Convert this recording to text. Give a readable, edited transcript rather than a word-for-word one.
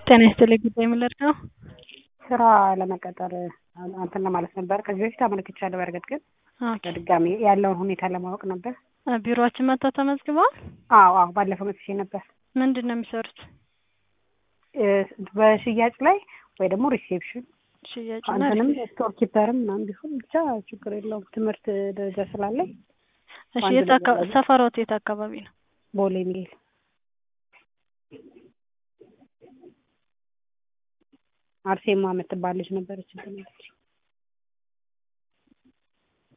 ጤና ይስጥልኝ ጉዳይ ምንድን ነው? ስራ ለመቀጠር እንትን ለማለት ነበር። ከዚህ በፊት አመልክቻለሁ። በእርግጥ ግን ኦኬ። በድጋሚ ያለውን ሁኔታ ለማወቅ ነበር። ቢሮአችን መጥተው ተመዝግበዋል? አዎ ባለፈው መጥቼ ነበር። ምንድን ነው የሚሰሩት? በሽያጭ ላይ ወይ ደግሞ ሪሴፕሽን ሽያጭና አንተንም ስቶር ኪፐርም ምናምን ቢሆን ብቻ ችግር የለውም። ትምህርት ደረጃ ስላለኝ እሺ። ሰፈሮት የት አካባቢ ነው? ቦሌ ሚል አርሴማ የምትባል ልጅ ነበረች።